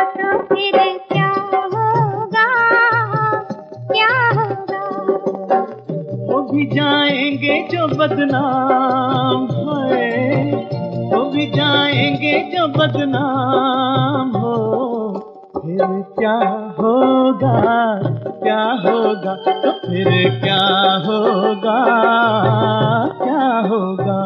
तो फिर क्या होगा, क्या होगा। वो भी जाएंगे जो बदनाम है, वो भी जाएंगे जो बदनाम हो, फिर क्या होगा, क्या होगा, तो फिर क्या होगा, क्या होगा।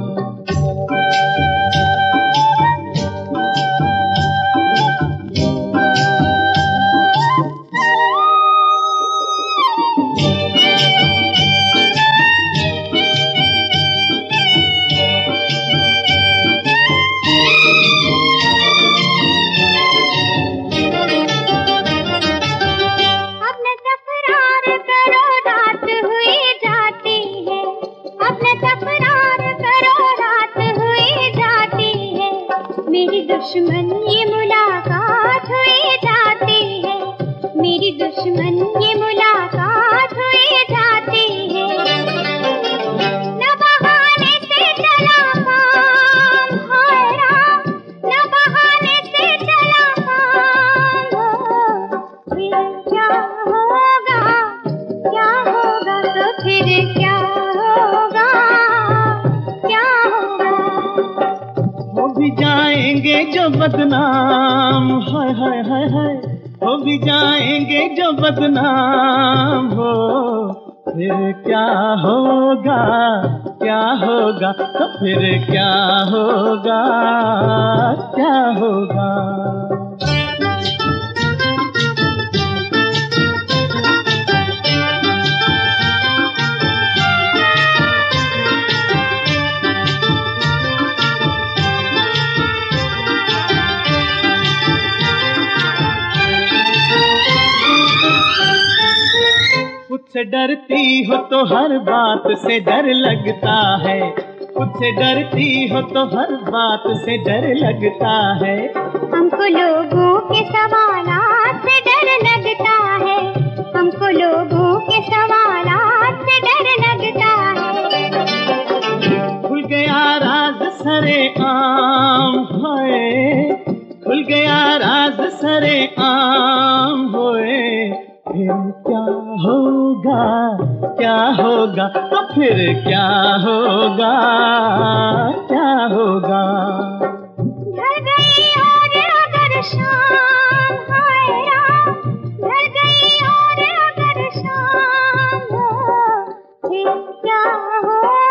मेरी दुश्मन ये मुलाकात हुई जाती है, मेरी दुश्मन ये मुलाकात हुई जाती है। न बहाने से चला काम हायरा, न बहाने से चला काम हो, फिर क्या होगा, क्या होगा, तो फिर क्या होगा, क्या होगा। वो भी जाएंगे जो बदनाम, हाय हाय हाय हाय, वो भी जाएंगे जो बदनाम हो, फिर क्या होगा, क्या होगा, तो फिर क्या होगा, क्या होगा। खुद से डरती हो तो हर बात से डर लगता है, खुद से डरती हो तो हर बात से डर लगता है। हमको लोगों के सवालात से डर लगता है, हमको लोगों के सवालात से डर लगता है। खुल गया राज सरे आम होए, खुल गया राज सरे आम होए, फिर क्या होगा, क्या होगा, तो फिर क्या होगा, क्या होगा। ढल गई और अगर शाम हायरा, ढल गई और अगर शाम हो, फिर क्या हो